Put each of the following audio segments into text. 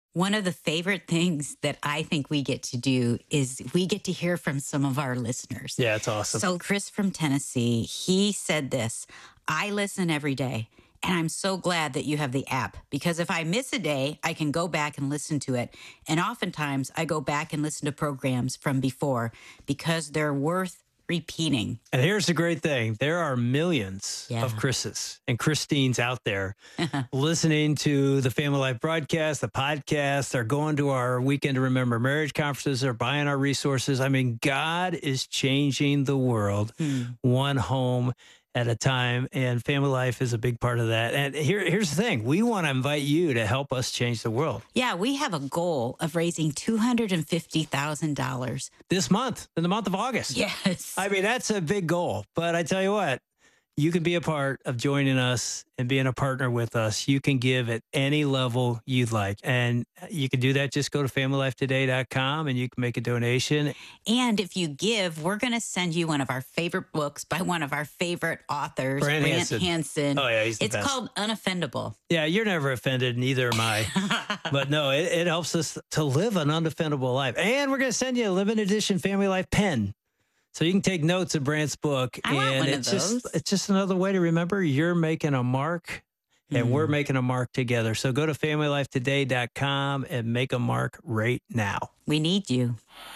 One of the favorite things that I think we get to do is we get to hear from some of our listeners. Yeah, it's awesome. So Chris from Tennessee, he said this, I listen every day. And I'm so glad that you have the app because if I miss a day, I can go back and listen to it. And oftentimes I go back and listen to programs from before because they're worth repeating. And here's the great thing. There are millions of Chris's and Christines out there listening to the Family Life broadcast, the podcast. They're going to our Weekend to Remember Marriage conferences. They're buying our resources. I mean, God is changing the world one home at a time, and Family Life is a big part of that. And here's the thing. We want to invite you to help us change the world. Yeah, we have a goal of raising $250,000. This month, in the month of August. Yes. I mean, that's a big goal. But I tell you what, you can be a part of joining us and being a partner with us. You can give at any level you'd like. And you can do that. Just go to familylifetoday.com and you can make a donation. And if you give, we're going to send you one of our favorite books by one of our favorite authors, Brant Hansen. Oh, yeah, he's the best. It's called Unoffendable. Yeah, you're never offended, neither am I. But no, it helps us to live an unoffendable life. And we're going to send you a limited edition Family Life pen. So you can take notes of Brant's book, and it's just another way to remember you're making a mark, and we're making a mark together. So go to familylifetoday.com and make a mark right now. We need you.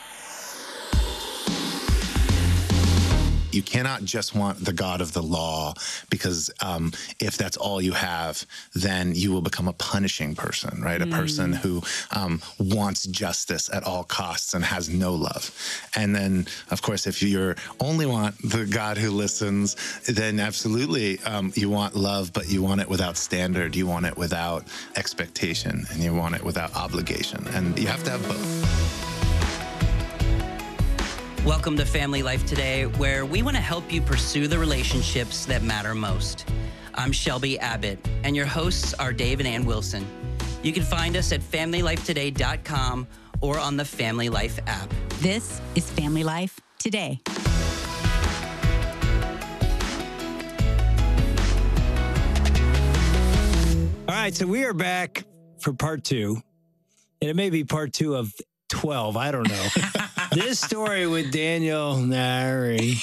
You cannot just want the God of the law because if that's all you have, then you will become a punishing person, right? A person who wants justice at all costs and has no love. And then, of course, if you only want the God who listens, then absolutely you want love, but you want it without standard. You want it without expectation, and you want it without obligation. And you have to have both. Welcome to Family Life Today, where we want to help you pursue the relationships that matter most. I'm Shelby Abbott, and your hosts are Dave and Ann Wilson. You can find us at familylifetoday.com or on the Family Life app. This is Family Life Today. All right, so we are back for part 2, and it may be part 2 of 12. I don't know. This story with Daniel Nayeri.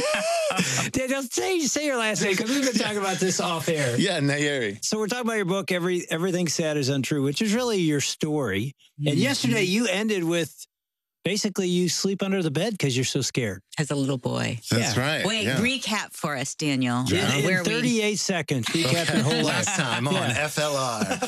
Daniel, say your last name, because we've been talking about this off air. Yeah, Nayeri. So we're talking about your book, Everything Said is Untrue, which is really your story. And yesterday you ended with basically you sleep under the bed because you're so scared. As a little boy. That's right. Wait, recap for us, Daniel. In 38 seconds, recap your whole life. Last time on FLR.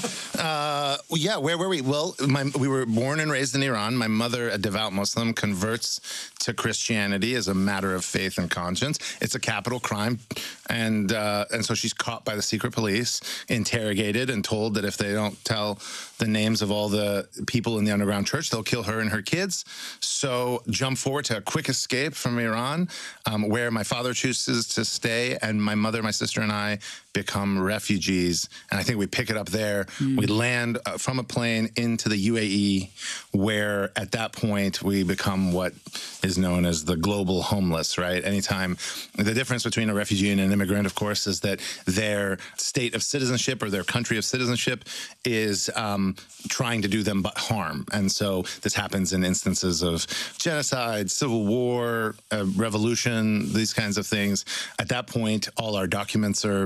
Where were we? Well, we were born and raised in Iran. My mother, a devout Muslim, converts to Christianity as a matter of faith and conscience. It's a capital crime. And so she's caught by the secret police, interrogated, and told that if they don't tell the names of all the people in the underground church, they'll kill her and her kids. So jump forward to a quick escape from Iran, where my father chooses to stay, and my mother, my sister, and I become refugees. And I think we pick it up there. We land from a plane into the UAE, where at that point we become what is known as the global homeless, right? Anytime, the difference between a refugee and an immigrant, of course, is that their state of citizenship or their country of citizenship is trying to do them but harm. And so this happens in instances of genocide, civil war, revolution, these kinds of things. At that point, all our documents are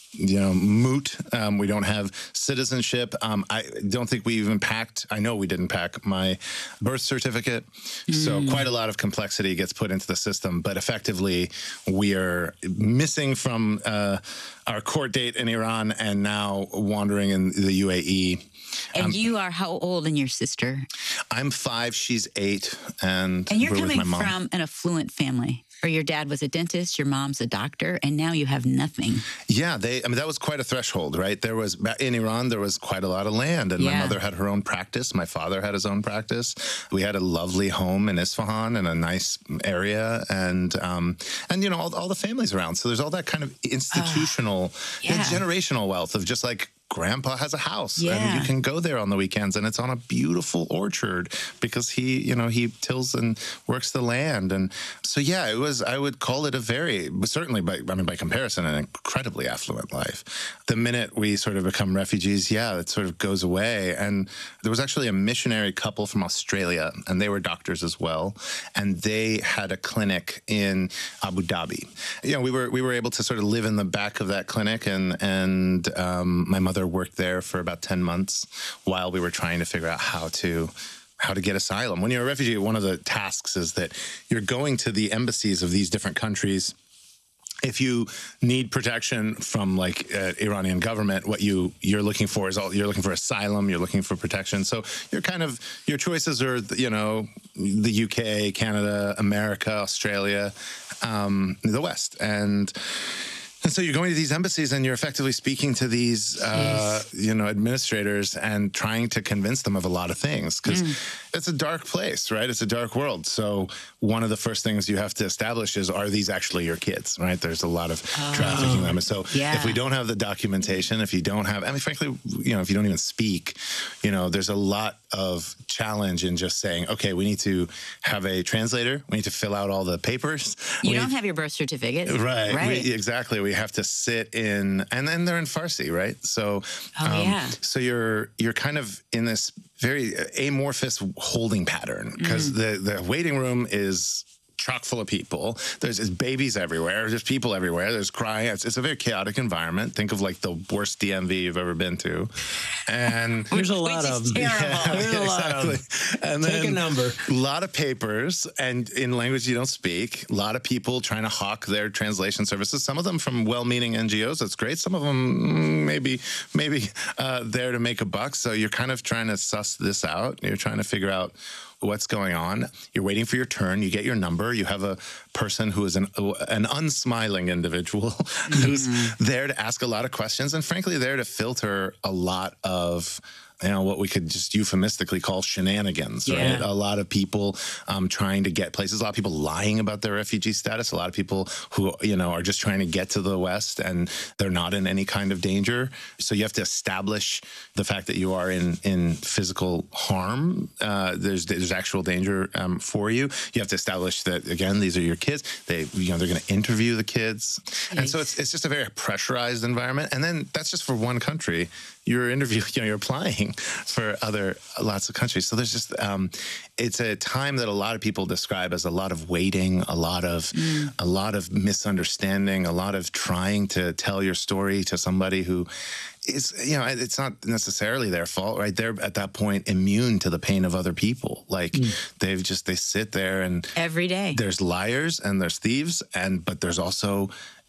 moot. We don't have citizenship. I don't think we even packed. I know we didn't pack my birth certificate. So quite a lot of complexity gets put into the system. But effectively, we are missing from our court date in Iran and now wandering in the UAE. And you are how old, and your sister? I'm 5, she's 8, and you're we're coming with my mom. from an affluent family. Or your dad was a dentist, your mom's a doctor, and now you have nothing. Yeah, that was quite a threshold, right? In Iran, there was quite a lot of land, and my mother had her own practice. My father had his own practice. We had a lovely home in Isfahan in a nice area, and all the families around. So there's all that kind of institutional, generational wealth of just like grandpa has a house Yeah. and you can go there on the weekends, and it's on a beautiful orchard because he tills and works the land. And so, yeah, I would call it certainly by comparison, an incredibly affluent life. The minute we sort of become refugees, it sort of goes away. And there was actually a missionary couple from Australia, and they were doctors as well. And they had a clinic in Abu Dhabi. We were able to sort of live in the back of that clinic, and my mother worked there for about 10 months while we were trying to figure out how to get asylum. When you're a refugee, one of the tasks is that you're going to the embassies of these different countries. If you need protection from Iranian government, what you're looking for is you're looking for asylum, you're looking for protection. So your choices are, the UK, Canada, America, Australia, the West. And so you're going to these embassies and you're effectively speaking to these, administrators and trying to convince them of a lot of things, because it's a dark place, right? It's a dark world. So one of the first things you have to establish is, are these actually your kids, right? There's a lot of trafficking them. And so if we don't have the documentation, if you don't have, frankly, if you don't even speak, there's a lot of challenge in just saying, okay, we need to have a translator. We need to fill out all the papers. You don't have your birth certificate. Right. Exactly. We have to sit in, and then they're in Farsi, right? So, so you're kind of in this very amorphous holding pattern, because the waiting room is chock full of people. There's babies everywhere. There's people everywhere. There's crying. It's a very chaotic environment. Think of the worst DMV you've ever been to. And there's a lot of them. There's a lot of them. And take a number. A lot of papers, and in language you don't speak. A lot of people trying to hawk their translation services. Some of them from well-meaning NGOs. That's great. Some of them maybe there to make a buck. So you're kind of trying to suss this out. You're trying to figure out what's going on. You're waiting for your turn. You get your number. You have a person who is an unsmiling individual who's there to ask a lot of questions, and frankly, there to filter a lot of what we could just euphemistically call shenanigans, right? A lot of people trying to get places, a lot of people lying about their refugee status, a lot of people who, are just trying to get to the West and they're not in any kind of danger. So you have to establish the fact that you are in physical harm. There's actual danger for you. You have to establish that, again, these are your kids. They're going to interview the kids. Nice. And so it's just a very pressurized environment. And then that's just for one country. You're interviewing, you're applying for lots of countries. So there's just, it's a time that a lot of people describe as a lot of waiting, a lot of misunderstanding, a lot of trying to tell your story to somebody who is, it's not necessarily their fault, right? They're at that point immune to the pain of other people. They sit there, and every day there's liars and there's thieves, but there's also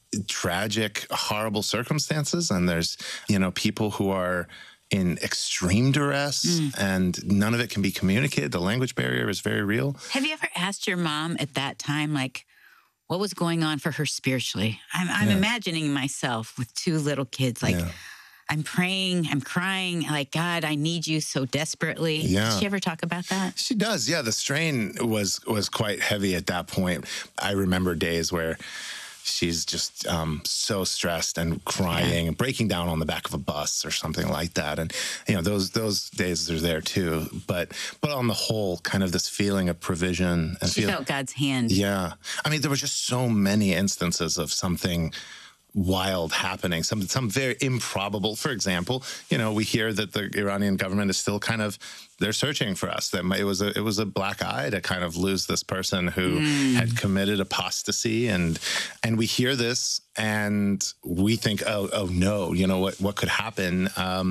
tragic, horrible circumstances, and there's people who are in extreme duress, and none of it can be communicated. The language barrier is very real. Have you ever asked your mom at that time, what was going on for her spiritually? I'm imagining myself with two little kids, I'm praying, I'm crying, God, I need you so desperately. Yeah. Did she ever talk about that? She does. Yeah, the strain was quite heavy at that point. I remember days where she's just so stressed and crying and breaking down on the back of a bus or something like that. And, those days are there too. But on the whole, kind of this feeling of provision. And she felt God's hand. Yeah. There were just so many instances of something wild happening, some very improbable. For example, we hear that the Iranian government is still they're searching for us. That it was a black eye to kind of lose this person who had committed apostasy, and we hear this and we think, oh no, what could happen?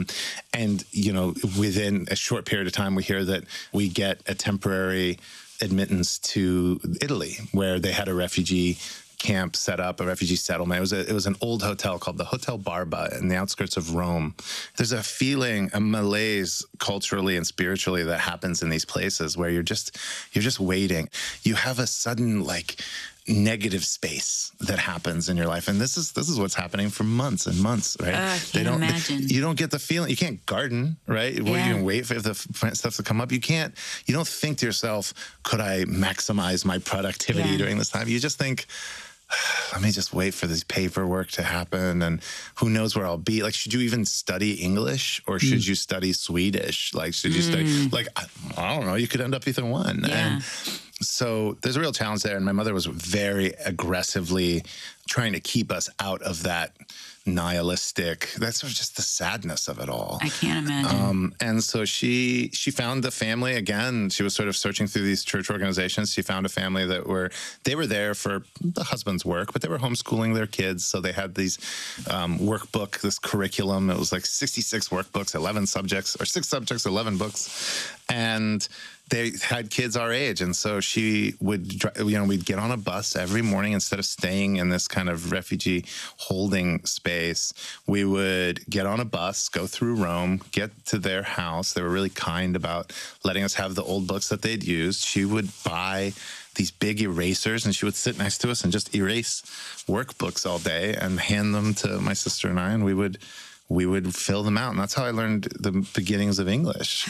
And within a short period of time, we hear that we get a temporary admittance to Italy, where they had a refugee camp set up, a refugee settlement. It was an old hotel called the Hotel Barba in the outskirts of Rome. There's a feeling, a malaise culturally and spiritually that happens in these places where you're just waiting. You have a sudden negative space that happens in your life, and this is what's happening for months and months, right? I can't imagine. You don't get the feeling. You can't garden, right? What are you gonna wait for the stuff to come up? You don't think to yourself, could I maximize my productivity during this time? You just think, let me just wait for this paperwork to happen, and who knows where I'll be. Like, should you even study English, or should you study Swedish? Like, should you study, like, I don't know, you could end up either one. Yeah. And so there's a real challenge there. And my mother was very aggressively trying to keep us out of that nihilistic, that's sort of just the sadness of it all. I can't imagine. And so she found the family again. She was sort of searching through these church organizations. She found a family that were there for the husband's work, but they were homeschooling their kids. So they had these workbook, this curriculum. It was like 66 workbooks, 11 subjects, or 6 subjects, 11 books. And they had kids our age. And so she would, we'd get on a bus every morning instead of staying in this kind of refugee holding space. We would get on a bus, go through Rome, get to their house. They were really kind about letting us have the old books that they'd used. She would buy these big erasers, and she would sit next to us and just erase workbooks all day and hand them to my sister and I, and we would fill them out. And that's how I learned the beginnings of English.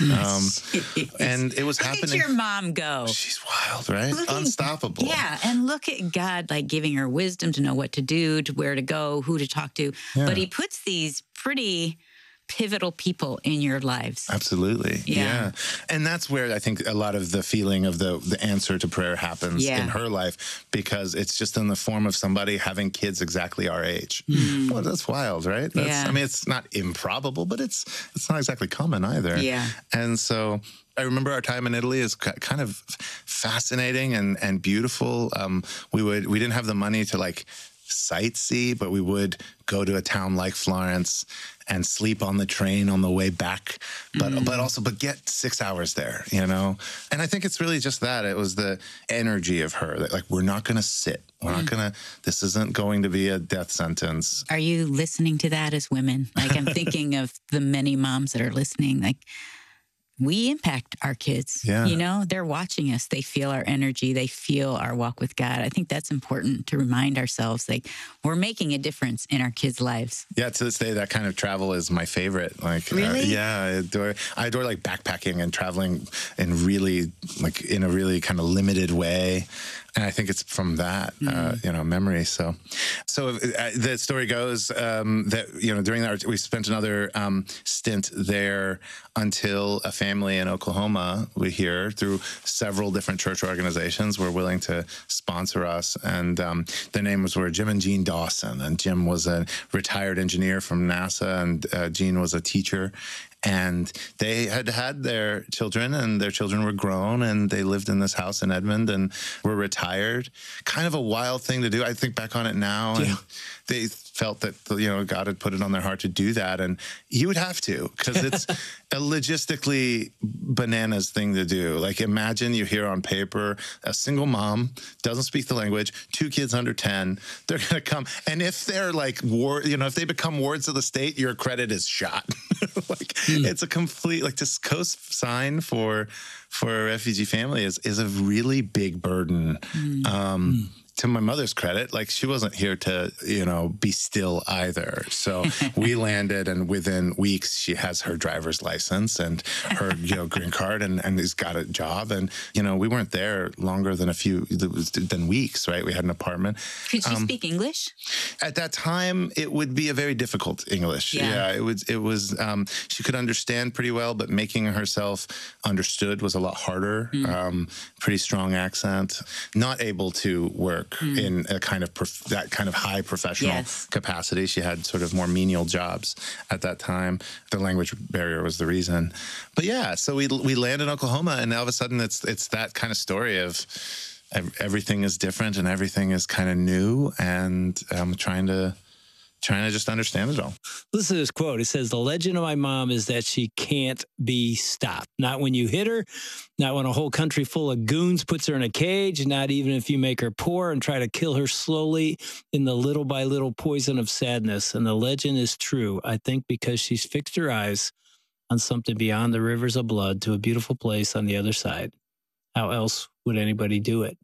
And it was happening. Look at your mom go. She's wild, right? Unstoppable. Yeah. And look at God, like giving her wisdom to know what to do, to where to go, who to talk to. Yeah. But he puts these pretty pivotal people in your lives. Absolutely. Yeah. And that's where I think a lot of the feeling of the answer to prayer happens in her life, because it's just in the form of somebody having kids exactly our age. Well, that's wild, right? I mean, it's not improbable, but it's not exactly common either. Yeah. And so I remember our time in Italy is kind of fascinating and beautiful. We didn't have the money to like sightsee, but we would go to a town like Florence and sleep on the train on the way back, but get 6 hours there, And I think it's really just that. It was the energy of her that, like, we're not going to sit. We're not going to, this isn't going to be a death sentence. Are you listening to that as women? Like, I'm thinking of the many moms that are listening, like, we impact our kids. Yeah. They're watching us. They feel our energy. They feel our walk with God. I think that's important to remind ourselves, like, we're making a difference in our kids' lives. Yeah, to this day, that kind of travel is my favorite. Like, really? I adore like backpacking and traveling in really, like, in a really kind of limited way. And I think it's from that, memory. So the story goes that, during that, we spent another stint there until a family in Oklahoma, we hear, through several different church organizations, were willing to sponsor us. And their names were Jim and Jean Dawson. And Jim was a retired engineer from NASA, and Jean was a teacher. And they had their children, and their children were grown, and they lived in this house in Edmond and were retired. Kind of a wild thing to do. I think back on it now, and they felt that, God had put it on their heart to do that. And you would have to, because it's a logistically bananas thing to do. Like, imagine you hear on paper, a single mom, doesn't speak the language, 2 kids under 10, they're going to come. And if they're like, if they become wards of the state, your credit is shot. It's a complete, like, to co-sign for a refugee family is a really big burden. To my mother's credit, like, she wasn't here to, be still either. So we landed, and within weeks, she has her driver's license and her, green card, and has got a job. And, we weren't there longer than weeks, right? We had an apartment. Could she speak English? At that time, it would be a very difficult English. Yeah, it was, she could understand pretty well, but making herself understood was a lot harder. Pretty strong accent, not able to work in a kind of that kind of high professional capacity. She had sort of more menial jobs at that time. The language barrier was the reason. But so we land in Oklahoma, and all of a sudden it's that kind of story of everything is different and everything is kind of new, and trying to just understand it all. Listen to this quote. It says, "The legend of my mom is that she can't be stopped. Not when you hit her, not when a whole country full of goons puts her in a cage, not even if you make her poor and try to kill her slowly in the little by little poison of sadness. And the legend is true, I think, because she's fixed her eyes on something beyond the rivers of blood to a beautiful place on the other side. How else would anybody do it?"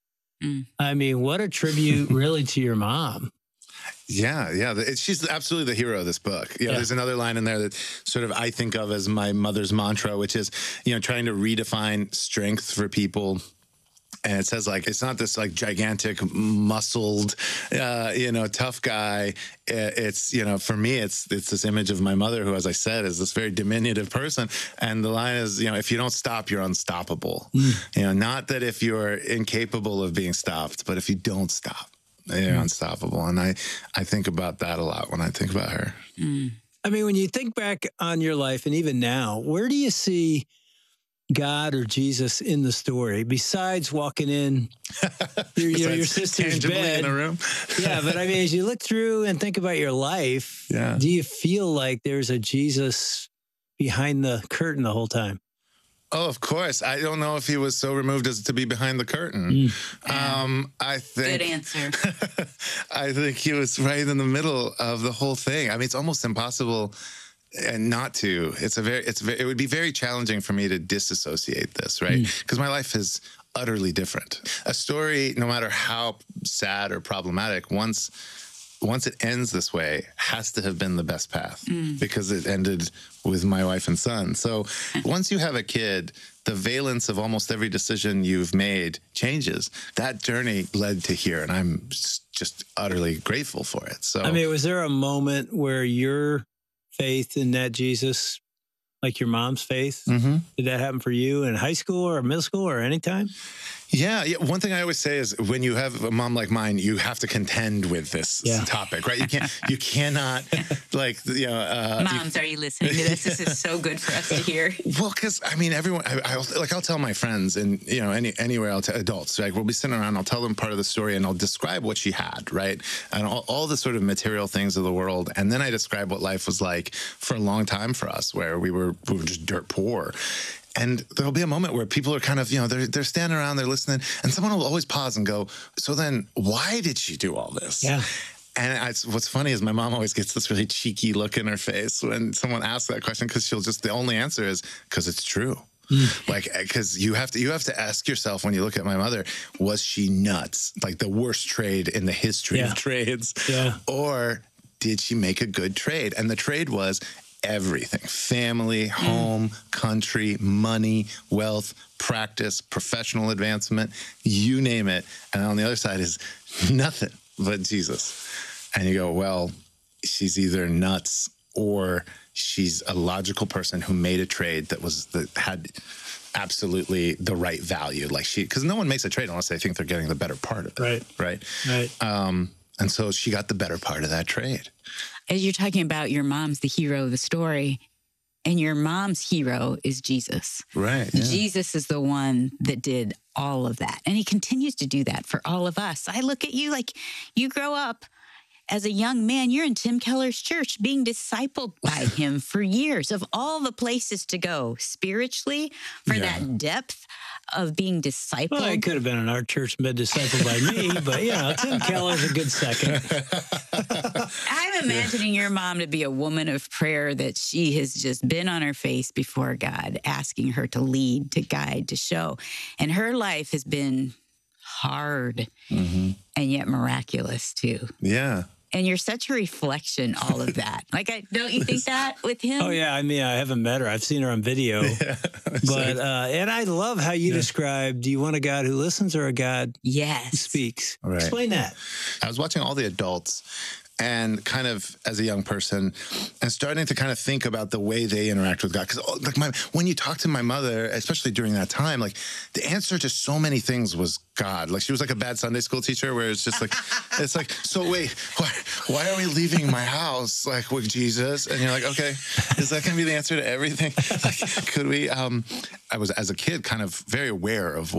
I mean, what a tribute really to your mom. Yeah. She's absolutely the hero of this book. There's another line in there that sort of I think of as my mother's mantra, which is, trying to redefine strength for people And it says like, it's not this like gigantic muscled, tough guy. It's, for me, it's this image of my mother, who, as I said, is this very diminutive person. And the line is, if you don't stop, you're unstoppable. Not that if you're incapable of being stopped, but if you don't stop, you're unstoppable. And I think about that a lot when I think about her. I mean, when you think back on your life, and even now, where do you see God or Jesus in the story, besides walking in your sister's bed in a room? Yeah, but I mean, as you look through and think about your life, do you feel like there's a Jesus behind the curtain the whole time? Oh, of course. I don't know if he was so removed as to be behind the curtain. I think. Good answer. I think he was right in the middle of the whole thing. I mean, it's almost impossible not to. It would be very challenging for me to disassociate this, right? Because my life is utterly different. A story, no matter how sad or problematic, once it ends this way, has to have been the best path, because it ended with my wife and son. So once you have a kid, the valence of almost every decision you've made changes. That journey led to here, and I'm just utterly grateful for it. So, I mean, was there a moment where your faith in that Jesus, like your mom's faith, did that happen for you in high school or middle school or any time? Yeah. One thing I always say is, when you have a mom like mine, you have to contend with this topic, right? You cannot moms, are you listening to this? This is so good for us to hear. Well, because I mean, everyone, I'll tell my friends, and anywhere I'll tell adults, like, we'll be sitting around, I'll tell them part of the story, and I'll describe what she had, right? And all the sort of material things of the world. And then I describe what life was like for a long time for us, where we were just dirt poor. And there'll be a moment where people are kind of, they're standing around, they're listening, and someone will always pause and go, so then why did she do all this? Yeah. And what's funny is my mom always gets this really cheeky look in her face when someone asks that question, because the only answer is, because it's true. Because you have to ask yourself, when you look at my mother, was she nuts? Like the worst trade in the history of trades? Yeah. Or did she make a good trade? And the trade was everything: family, home, country, money, wealth, practice, professional advancement, you name it. And on the other side is nothing but Jesus. And you go, well, she's either nuts or she's a logical person who made a trade that had absolutely the right value. Because no one makes a trade unless they think they're getting the better part of it. Right. And so she got the better part of that trade. As you're talking about your mom's the hero of the story, and your mom's hero is Jesus. Right. Yeah. Jesus is the one that did all of that. And he continues to do that for all of us. I look at you like you grow up as a young man, you're in Tim Keller's church being discipled by him for years, of all the places to go spiritually for that depth of being discipled. Well, I could have been in our church and been discipled by me, but Tim Keller's a good second. I'm imagining your mom to be a woman of prayer, that she has just been on her face before God, asking her to lead, to guide, to show. And her life has been hard and yet miraculous too. Yeah. And you're such a reflection, all of that. Don't you think that with him? Oh, yeah. I mean, I haven't met her. I've seen her on video. But and I love how you describe, do you want a God who listens or a God who speaks? Right. Explain that. I was watching all the adults, and kind of as a young person, and starting to kind of think about the way they interact with God. Because when you talk to my mother, especially during that time, the answer to so many things was God. She was like a bad Sunday school teacher, where it's just it's like, so wait, why are we leaving my house with Jesus? And you're like, okay, is that going to be the answer to everything? Could we? I was, as a kid, kind of very aware of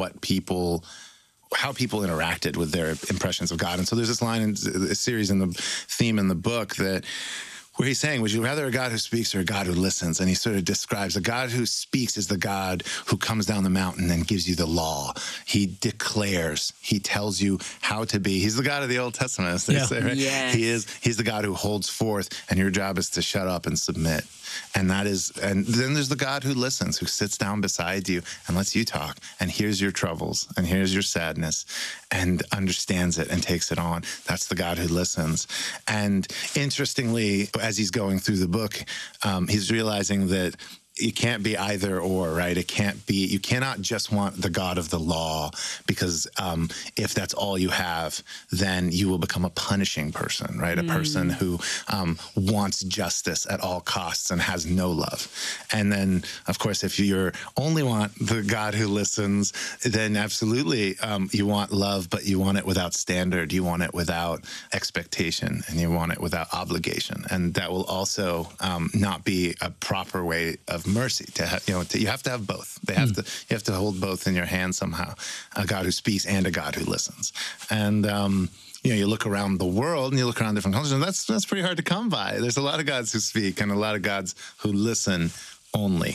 how people interacted with their impressions of God. And so there's this line in a series in the theme in the book where he's saying, would you rather a God who speaks or a God who listens? And he sort of describes a God who speaks is the God who comes down the mountain and gives you the law. He declares, he tells you how to be. He's the God of the Old Testament, as they say, right? Yes. He's the God who holds forth, and your job is to shut up and submit. And then there's the God who listens, who sits down beside you and lets you talk and hears your troubles and hears your sadness and understands it and takes it on. That's the God who listens. And interestingly, as he's going through the book, he's realizing that it can't be either or, right? It can't be, you cannot just want the God of the law, because if that's all you have, then you will become a punishing person, right? A person who wants justice at all costs and has no love. And then, of course, if you only want the God who listens, then absolutely you want love, but you want it without standard. You want it without expectation, and you want it without obligation. And that will also not be a proper way of mercy. You have to have both. You have to hold both in your hand somehow. A God who speaks and a God who listens. And you look around the world and you look around different cultures, and that's pretty hard to come by. There's a lot of gods who speak and a lot of gods who listen only.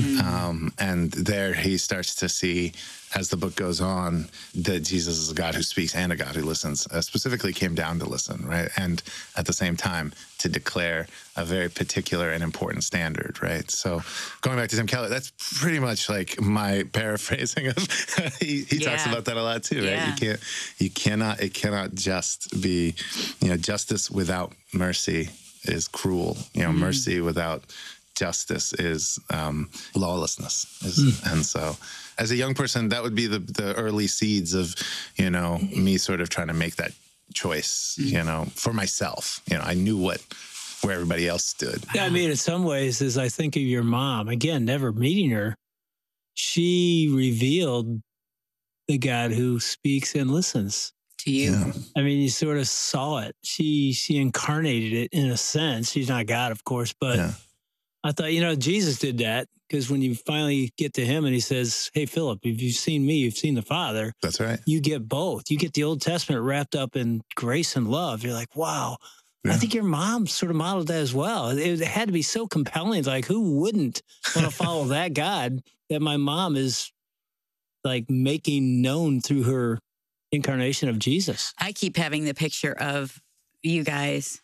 And there he starts to see, as the book goes on, that Jesus is a God who speaks and a God who listens. Specifically came down to listen, right? And at the same time, to declare a very particular and important standard, right? So going back to Tim Keller, that's pretty much like my paraphrasing of, he talks about that a lot too, right? It cannot just be, justice without mercy is cruel. Mercy without justice is lawlessness. And so as a young person, that would be the early seeds of, me sort of trying to make that choice, for myself. I knew where everybody else stood. Yeah, I mean, in some ways, as I think of your mom, again, never meeting her, she revealed the God who speaks and listens to you. Yeah. I mean, you sort of saw it. She incarnated it in a sense. She's not God, of course, but I thought, Jesus did that, because when you finally get to him and he says, hey, Philip, if you've seen me, you've seen the Father. That's right. You get both. You get the Old Testament wrapped up in grace and love. You're like, wow. Yeah. I think your mom sort of modeled that as well. It had to be so compelling. Like, who wouldn't want to follow that God that my mom is like making known through her incarnation of Jesus? I keep having the picture of you guys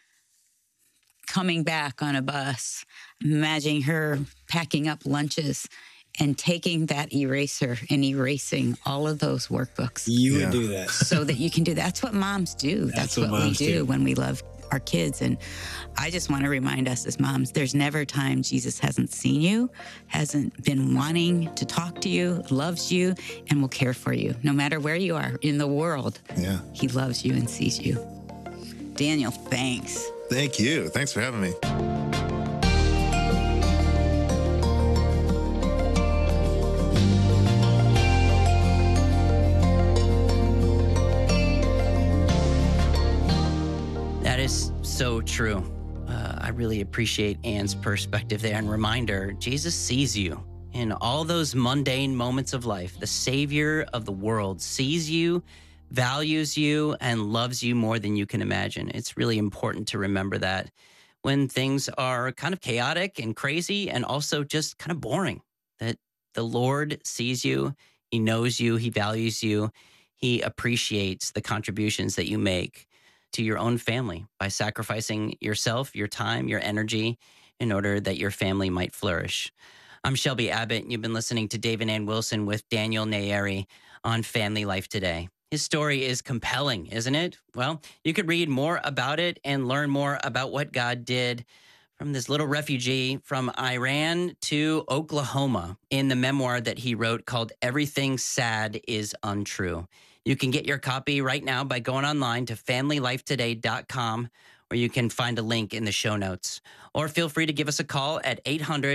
coming back on a bus, imagining her packing up lunches and taking that eraser and erasing all of those workbooks. You would do that. So that you can do that. That's what moms do. That's what we do when we love our kids. And I just want to remind us as moms, there's never a time Jesus hasn't seen you, hasn't been wanting to talk to you, loves you, and will care for you. No matter where you are in the world, he loves you and sees you. Daniel, thanks. Thank you. Thanks for having me. That is so true. I really appreciate Anne's perspective there and reminder, Jesus sees you in all those mundane moments of life. The Savior of the world sees you, values you, and loves you more than you can imagine. It's really important to remember that when things are kind of chaotic and crazy and also just kind of boring, that the Lord sees you, he knows you, he values you, he appreciates the contributions that you make to your own family by sacrificing yourself, your time, your energy in order that your family might flourish. I'm Shelby Abbott, and you've been listening to Dave and Ann Wilson with Daniel Nayeri on Family Life Today. His story is compelling, isn't it? Well, you could read more about it and learn more about what God did from this little refugee from Iran to Oklahoma in the memoir that he wrote called Everything Sad is Untrue. You can get your copy right now by going online to FamilyLifeToday.com, or you can find a link in the show notes. Or feel free to give us a call at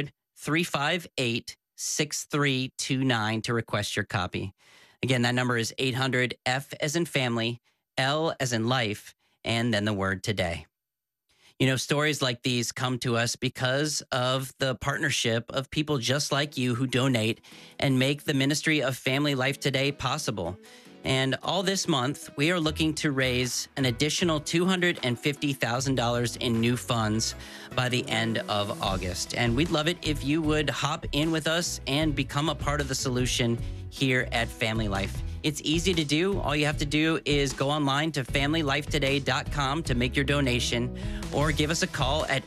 800-358-6329 to request your copy. Again, that number is 800-F as in family, L as in life, and then the word today. Stories like these come to us because of the partnership of people just like you who donate and make the ministry of Family Life Today possible. And all this month, we are looking to raise an additional $250,000 in new funds by the end of August. And we'd love it if you would hop in with us and become a part of the solution here at Family Life. It's easy to do. All you have to do is go online to FamilyLifeToday.com to make your donation, or give us a call at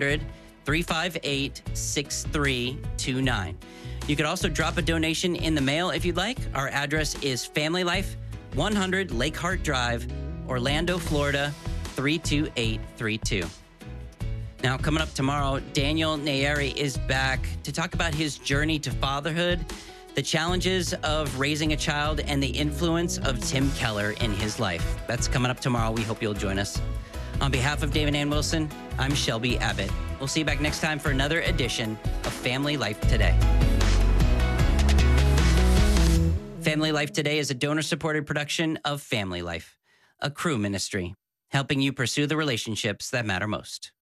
800-358-6329. You could also drop a donation in the mail if you'd like. Our address is Family Life, 100 Lake Hart Drive, Orlando, Florida, 32832. Now, coming up tomorrow, Daniel Nayeri is back to talk about his journey to fatherhood, the challenges of raising a child, and the influence of Tim Keller in his life. That's coming up tomorrow. We hope you'll join us. On behalf of Dave and Ann Wilson, I'm Shelby Abbott. We'll see you back next time for another edition of Family Life Today. Family Life Today is a donor-supported production of Family Life, a Cru ministry, helping you pursue the relationships that matter most.